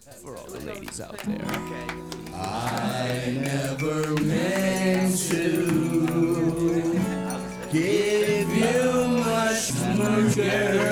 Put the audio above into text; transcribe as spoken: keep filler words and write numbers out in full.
for all the ladies out there. I never meant to give you much more.